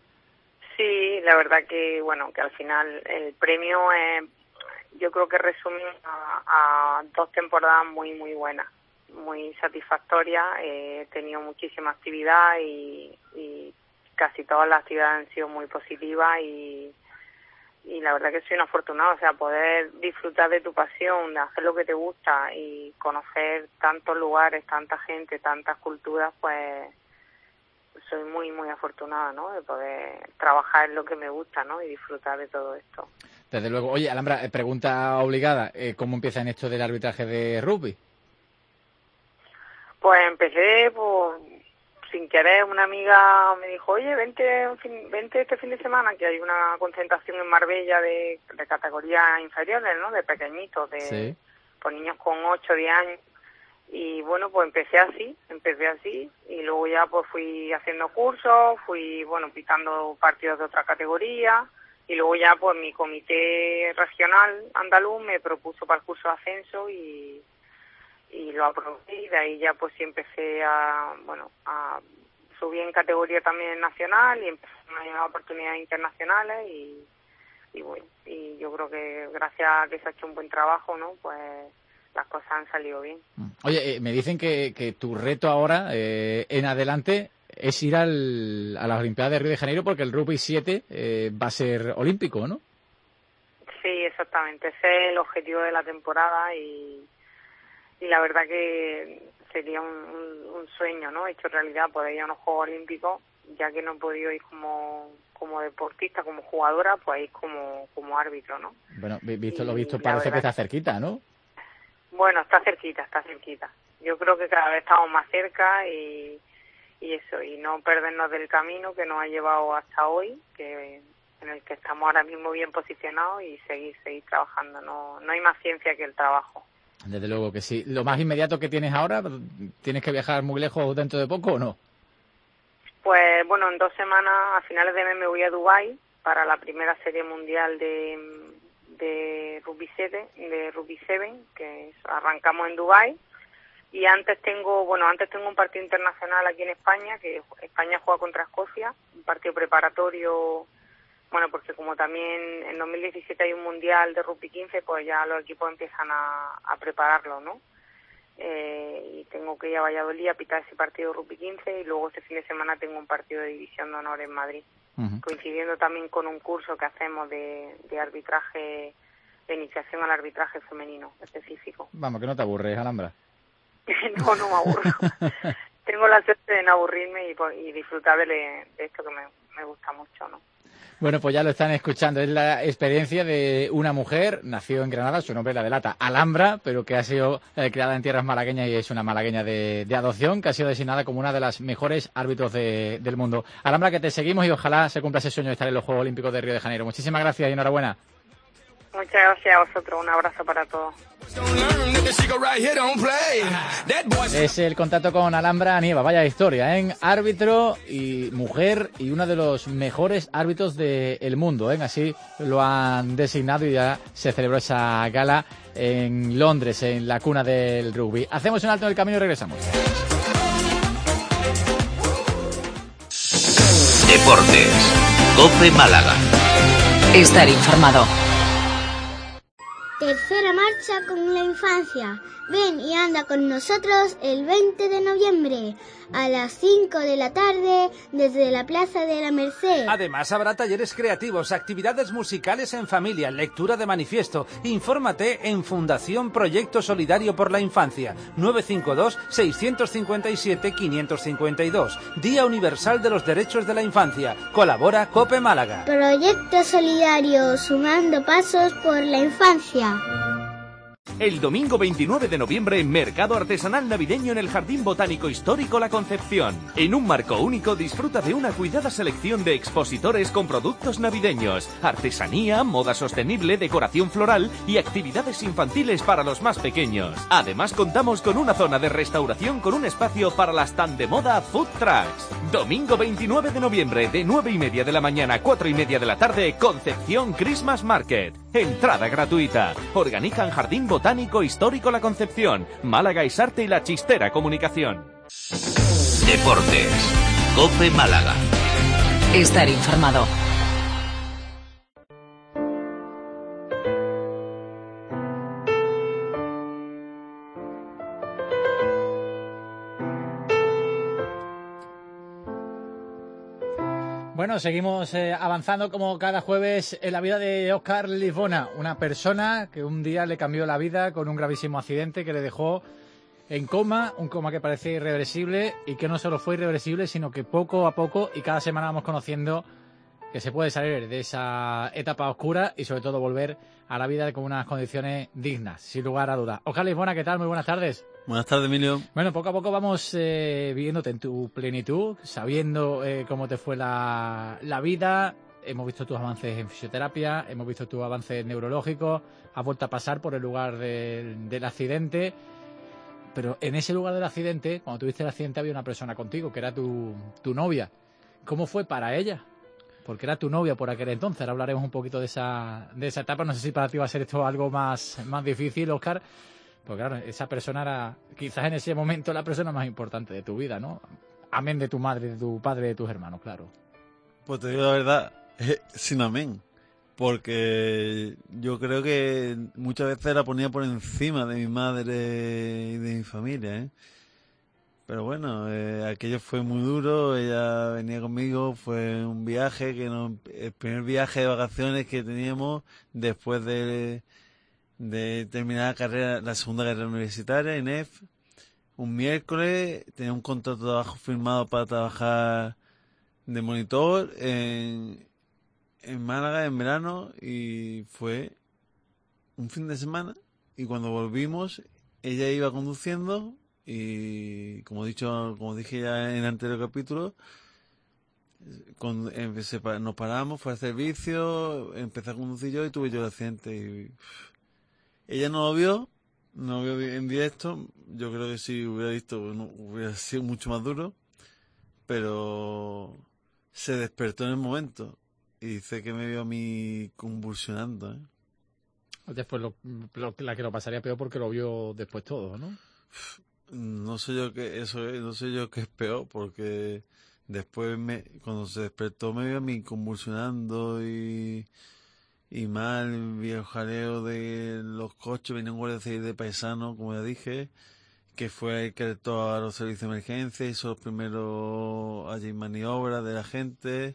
Sí, la verdad que, bueno, que al final el premio yo creo que resume a 2 temporadas muy, muy buenas, muy satisfactorias. He tenido muchísima actividad y casi todas las actividades han sido muy positivas y la verdad que soy una afortunada, o sea, poder disfrutar de tu pasión, de hacer lo que te gusta y conocer tantos lugares, tanta gente, tantas culturas, pues soy muy, muy afortunada, ¿no?, de poder trabajar en lo que me gusta, ¿no?, y disfrutar de todo esto. Desde luego. Oye, Alhambra, pregunta obligada, ¿cómo empieza en esto del arbitraje de rugby? Pues empecé, sin querer, una amiga me dijo, oye, vente este fin de semana, que hay una concentración en Marbella de categorías inferiores, ¿no?, de pequeñitos, Sí. Pues niños con 8 o 10 años. Y bueno, pues empecé así, y luego ya pues fui haciendo cursos, pitando partidos de otra categoría, y luego ya pues mi comité regional andaluz me propuso para el curso de ascenso y lo aprobé, y de ahí ya pues sí empecé a subir en categoría también nacional y empecé a llegar oportunidades internacionales y yo creo que gracias a que se ha hecho un buen trabajo, ¿no?, pues las cosas han salido bien. Oye, me dicen que tu reto ahora, en adelante, es ir a las Olimpiadas de Río de Janeiro, porque el rugby 7 va a ser olímpico, ¿no? Sí, exactamente. Ese es el objetivo de la temporada y la verdad que sería un sueño, ¿no?, hecho realidad, poder ir a unos Juegos Olímpicos, ya que no he podido ir como deportista, como jugadora, pues ir como árbitro, ¿no? Bueno, lo visto parece que está cerquita, ¿no? Bueno, está cerquita. Yo creo que cada vez estamos más cerca y eso, y no perdernos del camino que nos ha llevado hasta hoy, en el que estamos ahora mismo bien posicionados, y seguir trabajando. No hay más ciencia que el trabajo. Desde luego que sí. ¿Lo más inmediato que tienes ahora, tienes que viajar muy lejos dentro de poco o no? Pues bueno, en 2 semanas, a finales de mes, me voy a Dubái para la primera serie mundial de Rugby 7, que arrancamos en Dubái. Y antes tengo un partido internacional aquí en España, que España juega contra Escocia, un partido preparatorio, porque como también en 2017 hay un mundial de rugby 15, pues ya los equipos empiezan a prepararlo, ¿no? Y tengo que ir a Valladolid a pitar ese partido de rugby 15 y luego este fin de semana tengo un partido de división de honor en Madrid, coincidiendo también con un curso que hacemos de arbitraje, de iniciación al arbitraje femenino específico. Vamos, que no te aburres, Alhambra. No me aburro. Tengo la suerte de no aburrirme y disfrutar de esto que me gusta mucho, ¿no? Bueno, pues ya lo están escuchando. Es la experiencia de una mujer, nació en Granada, su nombre la delata, Alhambra, pero que ha sido criada en tierras malagueñas y es una malagueña de adopción, que ha sido designada como una de las mejores árbitros del mundo. Alhambra, que te seguimos y ojalá se cumpla ese sueño de estar en los Juegos Olímpicos de Río de Janeiro. Muchísimas gracias y enhorabuena. Muchas gracias a vosotros, un abrazo para todos. Es el contacto con Alhambra Nieva, vaya historia, ¿eh? Árbitro y mujer y uno de los mejores árbitros del mundo, ¿eh? Así lo han designado y ya se celebró esa gala en Londres, en la cuna del rugby. Hacemos un alto en el camino y regresamos. Deportes, COPE Málaga. Estar informado. Tercera marcha con la infancia. Ven y anda con nosotros el 20 de noviembre a las 5 de la tarde desde la Plaza de la Merced. Además habrá talleres creativos, actividades musicales en familia, lectura de manifiesto. Infórmate en Fundación Proyecto Solidario por la Infancia, 952-657-552. Día Universal de los Derechos de la Infancia. Colabora COPE Málaga. Proyecto Solidario, sumando pasos por la infancia. El domingo 29 de noviembre, Mercado Artesanal Navideño en el Jardín Botánico Histórico La Concepción. En un marco único disfruta de una cuidada selección de expositores con productos navideños, artesanía, moda sostenible, decoración floral y actividades infantiles para los más pequeños. Además contamos con una zona de restauración con un espacio para las tan de moda food trucks. Domingo 29 de noviembre, de 9:30 de la mañana a 4:30 de la tarde, Concepción Christmas Market. Entrada gratuita. Organizan Jardín Botánico Histórico La Concepción, Málaga Isarte y La Chistera Comunicación. Deportes, COPE Málaga. Estar informado. Bueno, seguimos avanzando como cada jueves en la vida de Óscar Lisbona, una persona que un día le cambió la vida con un gravísimo accidente que le dejó en coma, un coma que parecía irreversible y que no solo fue irreversible, sino que poco a poco y cada semana vamos conociendo que se puede salir de esa etapa oscura y sobre todo volver a la vida con unas condiciones dignas, sin lugar a dudas. Óscar Lisbona, ¿qué tal? Muy buenas tardes. Buenas tardes, Emilio. Bueno, poco a poco vamos viéndote en tu plenitud, sabiendo cómo te fue la vida. Hemos visto tus avances en fisioterapia, hemos visto tus avances neurológicos, has vuelto a pasar por el lugar del accidente. Pero en ese lugar del accidente, cuando tuviste el accidente, había una persona contigo, que era tu novia. ¿Cómo fue para ella? Porque era tu novia por aquel entonces. Ahora hablaremos un poquito de esa etapa. No sé si para ti va a ser esto algo más difícil, Óscar. Pues claro, esa persona era quizás en ese momento la persona más importante de tu vida, ¿no? Amén de tu madre, de tu padre, de tus hermanos, claro. Pues te digo la verdad, sin amén. Porque yo creo que muchas veces la ponía por encima de mi madre y de mi familia, ¿eh? Pero bueno, aquello fue muy duro, ella venía conmigo, fue un viaje, el primer viaje de vacaciones que teníamos después de terminar la segunda carrera universitaria en EF. Un miércoles tenía un contrato de trabajo firmado para trabajar de monitor en Málaga en verano y fue un fin de semana y cuando volvimos ella iba conduciendo y como dije ya en el anterior capítulo, nos paramos, fue al servicio, empecé a conducir yo y tuve yo el accidente y ella no lo vio en directo. Yo creo que si hubiera visto hubiera sido mucho más duro, pero se despertó en el momento y dice que me vio a mí convulsionando, ¿eh? Después la que lo pasaría peor porque lo vio después todo, ¿no? No sé yo qué es peor, porque después cuando se despertó me vio a mí convulsionando y mal, vi el jaleo de los coches, venía un guardia civil de paisano, como ya dije, que fue el que alertó a los servicios de emergencia, hizo los primeros allí maniobras de la gente,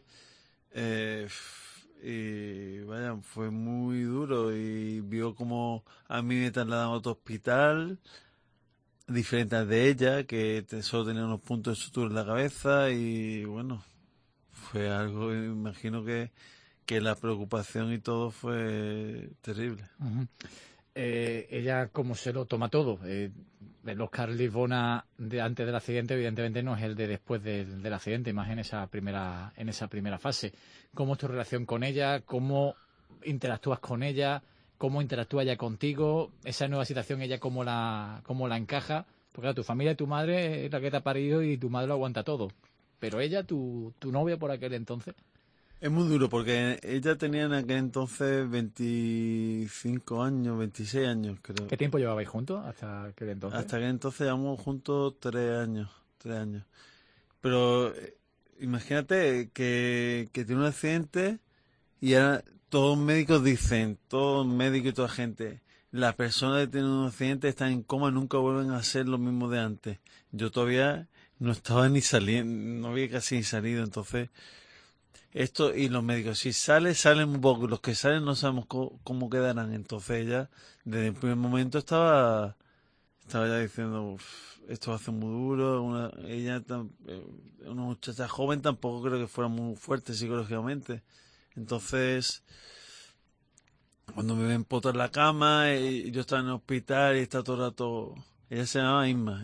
y vaya, fue muy duro, y vio como a mí me trasladaban a otro hospital, diferentes de ella, que solo tenía unos puntos de sutura en la cabeza, y bueno, fue algo, imagino que la preocupación y todo fue terrible. Uh-huh. Ella, ¿cómo se lo toma todo? El Oscar Lisbona de antes del accidente, evidentemente, no es el de después del accidente, más en esa primera fase. ¿Cómo es tu relación con ella? ¿Cómo interactúas con ella? ¿Cómo interactúa ella contigo? Esa nueva situación, ella cómo la encaja. Porque claro, tu familia y tu madre es la que te ha parido y tu madre lo aguanta todo. Pero ella, tu novia por aquel entonces... Es muy duro porque ella tenía en aquel entonces 25 años, 26 años, creo. ¿Qué tiempo llevabais juntos hasta aquel entonces? Hasta aquel entonces llevamos juntos 3 años. Pero imagínate que tiene un accidente y ahora todos los médicos dicen, todos los médicos y toda gente, las personas que tienen un accidente están en coma, nunca vuelven a ser lo mismo de antes. Yo todavía no estaba ni saliendo, no había casi ni salido, entonces... Esto y los médicos, si salen un poco, los que salen no sabemos cómo quedarán. Entonces ella, desde el primer momento estaba ya diciendo, esto va a ser muy duro. Una muchacha joven tampoco creo que fuera muy fuerte psicológicamente. Entonces, cuando me ven potar la cama, y yo estaba en el hospital y está todo el rato, ella se llamaba Isma.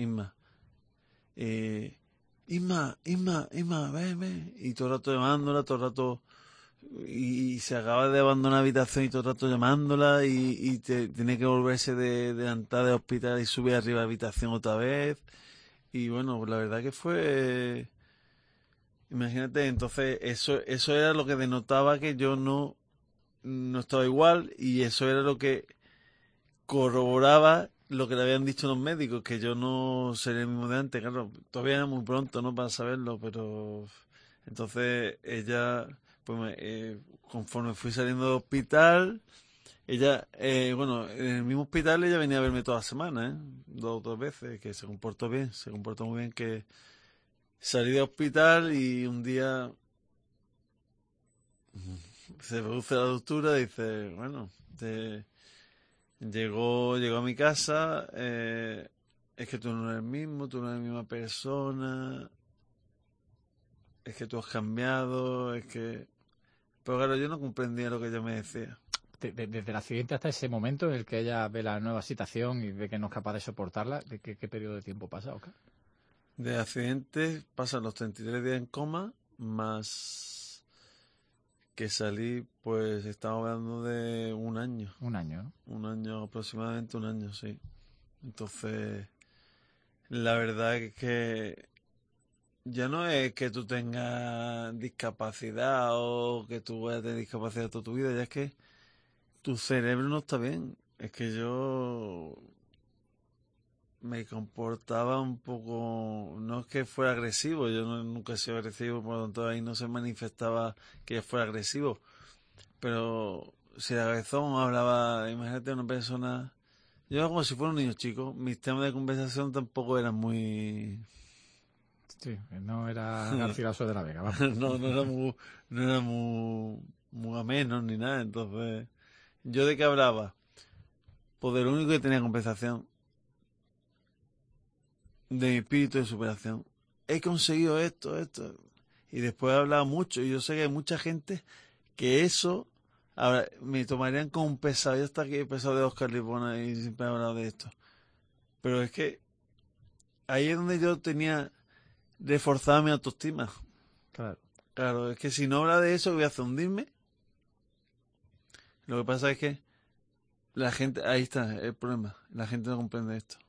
Isma, ven. Y todo el rato llamándola, todo el rato... Y se acaba de abandonar la habitación y todo el rato llamándola y tiene que volverse de levantar del hospital y subir arriba a la habitación otra vez. Y bueno, pues la verdad que fue... Imagínate, entonces eso era lo que denotaba que yo no estaba igual, y eso era lo que corroboraba lo que le habían dicho los médicos, que yo no sería el mismo de antes. Claro, todavía era muy pronto, ¿no?, para saberlo, pero entonces ella, pues conforme fui saliendo del hospital, ella, bueno, en el mismo hospital ella venía a verme toda la semana, 2 o 3 veces, que se comportó muy bien, que salí del hospital y un día se produce la ruptura y dice, bueno, llegó a mi casa, es que tú no eres el mismo, tú no eres la misma persona, es que tú has cambiado, es que... Pero claro, yo no comprendía lo que ella me decía. Desde el accidente hasta ese momento en el que ella ve la nueva situación y ve que no es capaz de soportarla, ¿de qué periodo de tiempo pasa, Oscar? De accidente pasan los 33 días en coma, más que salí, pues estamos hablando de 1 año. 1 año, ¿no? 1 año, aproximadamente 1 año, sí. Entonces, la verdad es que ya no es que tú tengas discapacidad o que tú vayas a tener discapacidad toda tu vida, ya es que tu cerebro no está bien. Es que yo me comportaba un poco, no es que fuera agresivo, yo nunca he sido agresivo, por lo tanto ahí no se manifestaba que yo fuera agresivo, pero si la cabezón hablaba, imagínate una persona, yo era como si fuera un niño chico, mis temas de conversación tampoco eran muy... Sí, no era Garcilaso de la Vega, vamos. no era muy ameno ni nada, entonces, ¿yo de qué hablaba? Pues de lo único que tenía conversación, de mi espíritu de superación. He conseguido esto. Y después he hablado mucho. Y yo sé que hay mucha gente que eso ahora me tomarían como un pesado. Yo hasta aquí he pesado de Oscar Lisbona y siempre he hablado de esto. Pero es que ahí es donde yo tenía reforzada mi autoestima. Claro, es que si no habla de eso, voy a hacer hundirme. Lo que pasa es que la gente, ahí está el problema. La gente no comprende esto.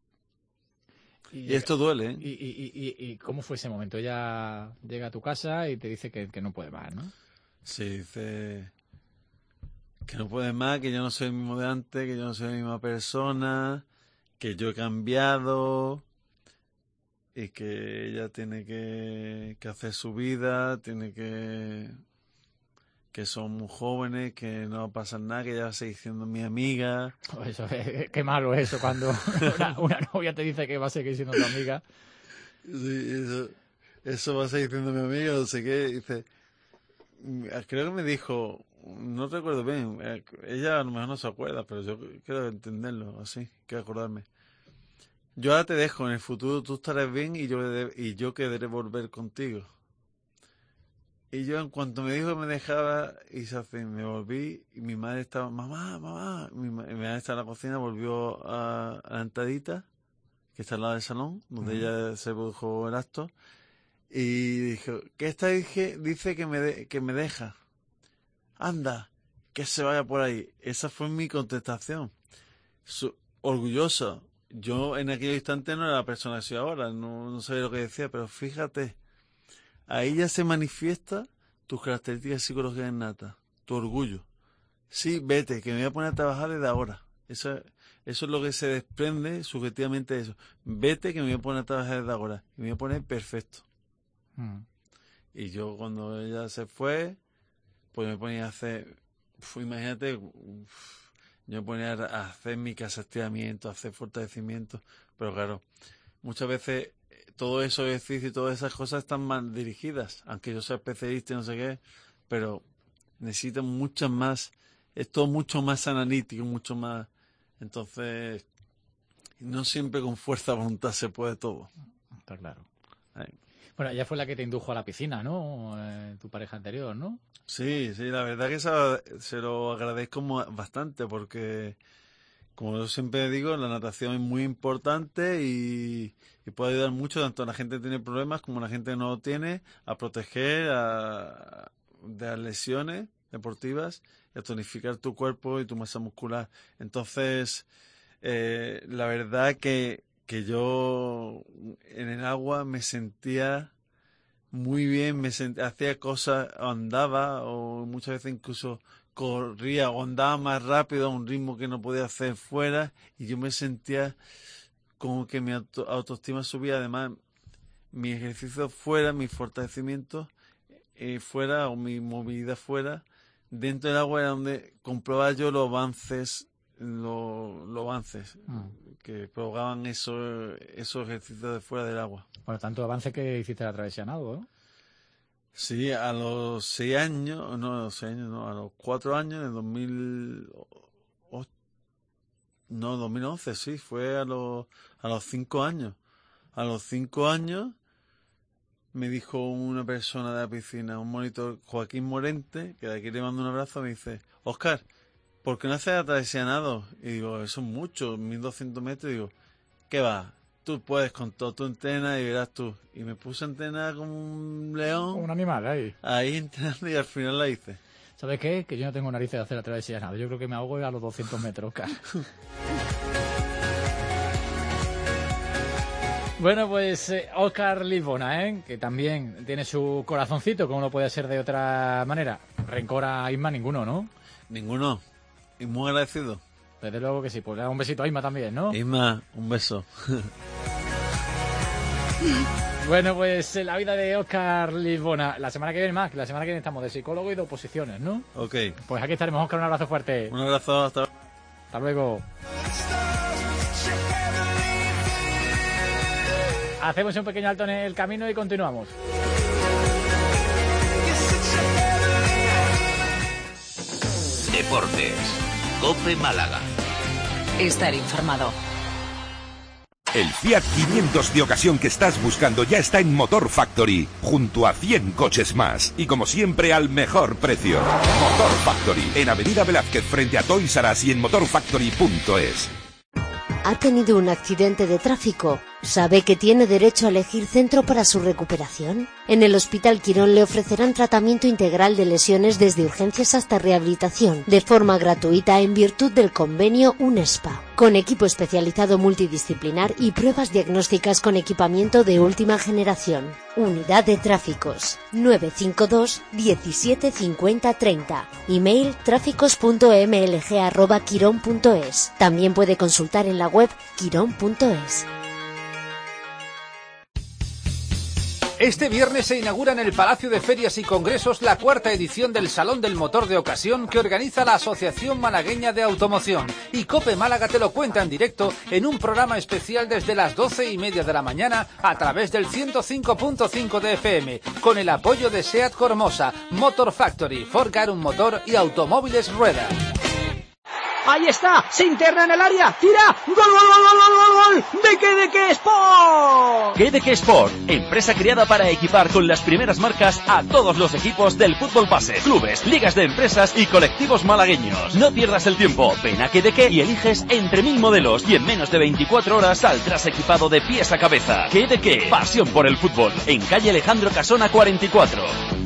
Y esto duele, ¿eh? ¿Y cómo fue ese momento? Ella llega a tu casa y te dice que no puede más, ¿no? Sí, dice que no puede más, que yo no soy el mismo de antes, que yo no soy la misma persona, que yo he cambiado y que ella tiene que hacer su vida, tiene que son muy jóvenes, que no va a pasar nada, que ella va a seguir siendo mi amiga. Eso, qué malo es eso cuando una novia te dice que va a seguir siendo tu amiga. Sí, eso va a seguir siendo mi amiga, no sé qué. Dice, creo que me dijo, no recuerdo bien, ella a lo mejor no se acuerda, pero yo quiero entenderlo así, quiero acordarme. Yo ahora te dejo, en el futuro tú estarás bien y yo querré volver contigo. Y yo, en cuanto me dijo que me dejaba, me volví y mi madre estaba, mamá. Mi madre estaba en la cocina, volvió a la entradita, que está al lado del salón, donde ella se produjo el acto, y dijo, ¿qué está? Dice que me deja. Anda, que se vaya por ahí. Esa fue mi contestación. Orgulloso. Yo en aquel instante no era la persona que soy ahora, no sabía lo que decía, pero fíjate, ahí ya se manifiesta tus características psicológicas innatas, tu orgullo. Sí, vete, que me voy a poner a trabajar desde ahora. Eso es lo que se desprende subjetivamente de eso. Vete, que me voy a poner a trabajar desde ahora. Y me voy a poner perfecto. Y yo, cuando ella se fue, pues me ponía a hacer... imagínate, yo me ponía a hacer mi casa estiramiento, a hacer fortalecimiento. Pero claro, muchas veces... todo esos ejercicios y todas esas cosas están mal dirigidas, aunque yo sea especialista y no sé qué, pero necesitan muchas más, es todo mucho más analítico, mucho más, entonces no siempre con fuerza de voluntad se puede todo. Está claro. Bueno, ella fue la que te indujo a la piscina, ¿no? Tu pareja anterior, ¿no? Sí, la verdad que se lo agradezco bastante porque... como yo siempre digo, la natación es muy importante y puede ayudar mucho tanto a la gente que tiene problemas como a la gente que no lo tiene a proteger de las lesiones deportivas y a tonificar tu cuerpo y tu masa muscular. Entonces, la verdad que yo en el agua me sentía muy bien, hacía cosas, andaba o muchas veces incluso... corría o andaba más rápido a un ritmo que no podía hacer fuera y yo me sentía como que mi autoestima subía. Además, mi ejercicio fuera, mi fortalecimiento fuera o mi movilidad fuera, dentro del agua era donde comprobaba yo los avances que provocaban esos ejercicios de fuera del agua. Bueno, tanto avance que hiciste la travesía en algo, ¿no? Sí, a los 6 años, a los 4 años, en 2011, sí, fue a los 5 años. A los 5 años me dijo una persona de la piscina, un monitor, Joaquín Morente, que de aquí le mando un abrazo, me dice, Óscar, ¿por qué no haces la travesía a nado? Y digo, eso es mucho, 1200 metros, y digo, ¿qué va? Tú puedes con todo, tú entrenas y verás tú. Y me puse a entrenar como un león. Un animal ahí. Ahí entrenando y al final la hice. ¿Sabes qué? Que yo no tengo narices de hacer la travesía nada. Yo creo que me ahogo a los 200 metros, Oscar. Bueno, pues Óscar Lisbona, que también tiene su corazoncito, como no puede ser de otra manera. Rencor a Isma ninguno, ¿no? Ninguno. Y muy agradecido. Desde luego que sí. Pues le da un besito a Isma también, ¿no? Isma, un beso. Bueno, pues la vida de Óscar Lisbona. La semana que viene más, que la semana que viene estamos de psicólogo y de oposiciones, ¿no? Ok. Pues aquí estaremos, Óscar, un abrazo fuerte. Un abrazo, hasta luego. Hacemos un pequeño alto en el camino y continuamos. Deportes. COPE Málaga. Estar informado. El Fiat 500 de ocasión que estás buscando ya está en Motor Factory, junto a 100 coches más. Y como siempre, al mejor precio. Motor Factory, en Avenida Velázquez, frente a Toys R Us y en motorfactory.es. ¿Ha tenido un accidente de tráfico? ¿Sabe que tiene derecho a elegir centro para su recuperación? En el Hospital Quirón le ofrecerán tratamiento integral de lesiones desde urgencias hasta rehabilitación, de forma gratuita en virtud del convenio UNESPA, con equipo especializado multidisciplinar y pruebas diagnósticas con equipamiento de última generación. Unidad de Tráficos, 952 17 50 30. Email tráficos.mlg@quirón.es. También puede consultar en la web quirón.es. Este viernes se inaugura en el Palacio de Ferias y Congresos la 4ª edición del Salón del Motor de Ocasión que organiza la Asociación Malagueña de Automoción. Y COPE Málaga te lo cuenta en directo en un programa especial desde las 12:30 de la mañana a través del 105.5 de FM, con el apoyo de SEAT Cormosa, Motor Factory, Ford Garum Motor y Automóviles Rueda. Ahí está, se interna en el área, tira, gol, gol, gol, gol, gol, gol, de qué Sport. GDK Sport, empresa creada para equipar con las primeras marcas a todos los equipos del fútbol base, clubes, ligas de empresas y colectivos malagueños. No pierdas el tiempo, ven a GDK y eliges entre 1000 modelos y en menos de 24 horas saldrás equipado de pies a cabeza. GDK, pasión por el fútbol, en calle Alejandro Casona 44.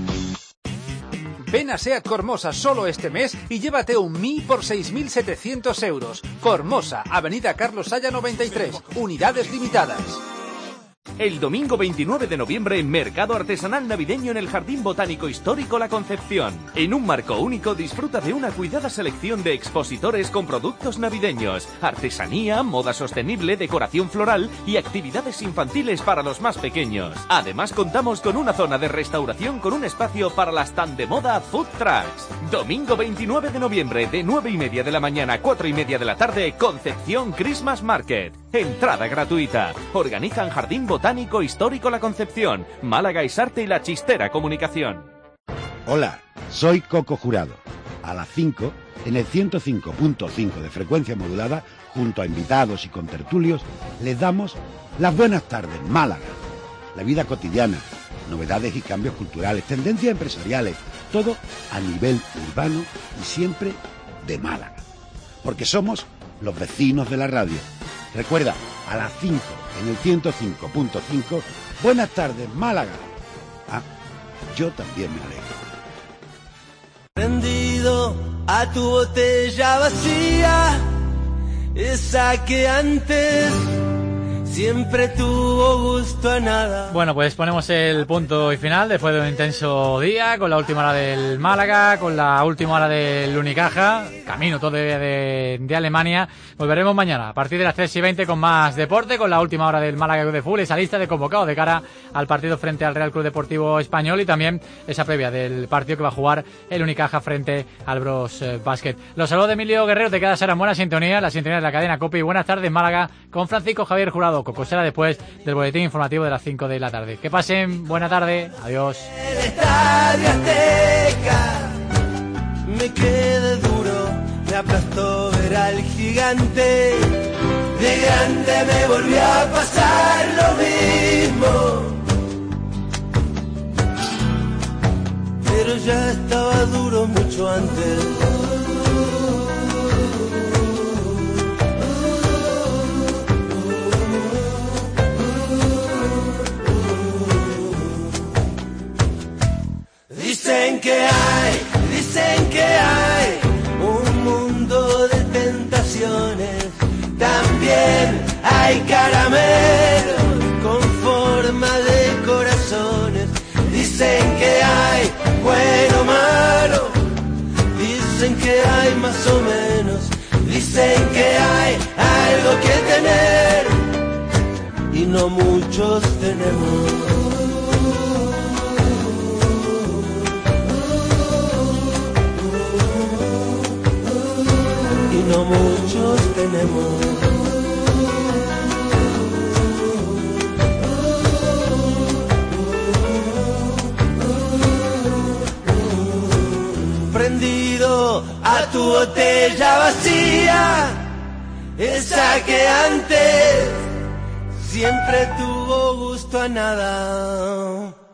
Ven a SEAT Cormosa solo este mes y llévate un Mi por 6.700 euros. Cormosa, Avenida Carlos Saya 93, unidades limitadas. El domingo 29 de noviembre, mercado artesanal navideño en el Jardín Botánico Histórico La Concepción. En un marco único disfruta de una cuidada selección de expositores con productos navideños, artesanía, moda sostenible, decoración floral y actividades infantiles para los más pequeños. Además contamos con una zona de restauración con un espacio para las tan de moda food trucks. Domingo 29 de noviembre de 9:30 de la mañana a 4:30 de la tarde, Concepción Christmas Market. Entrada gratuita. Organizan Jardín Botánico Histórico La Concepción, Málaga Isarte y La Chistera Comunicación. Hola, soy Coco Jurado. A las 5, en el 105.5 de frecuencia modulada, junto a invitados y contertulios, les damos las buenas tardes, Málaga. La vida cotidiana, novedades y cambios culturales, tendencias empresariales, todo a nivel urbano y siempre de Málaga. Porque somos los vecinos de la radio. Recuerda, a las 5, en el 105.5, buenas tardes, Málaga. Ah, yo también me alegro. Prendido a tu botella vacía, esa que antes siempre tuvo gusto a nada. Bueno, pues ponemos el punto y final después de un intenso día, con la última hora del Málaga, con la última hora del Unicaja, camino todavía de Alemania. Volveremos mañana a partir de las 3:20 con más deporte, con la última hora del Málaga Club de Fútbol, esa lista de convocados de cara al partido frente al Real Club Deportivo Español y también esa previa del partido que va a jugar el Unicaja frente al Bros Basket. Los saludos de Emilio Guerrero, te quedas ahora en buena sintonía, la sintonía de la cadena COPE. Y buenas tardes, Málaga, con Francisco Javier Jurado. Coco será después del boletín informativo de las 5 de la tarde. Que pasen buena tarde, adiós. El Estadio Azteca me quedé duro, me aplastó ver al gigante. De grande me volvió a pasar lo mismo, pero ya estaba duro mucho antes. Dicen que hay un mundo de tentaciones, también hay caramelos con forma de corazones. Dicen que hay bueno o malo, dicen que hay más o menos, dicen que hay algo que tener y no muchos tenemos. No muchos tenemos. Prendido a tu botella vacía, esa que antes siempre tuvo gusto a nada.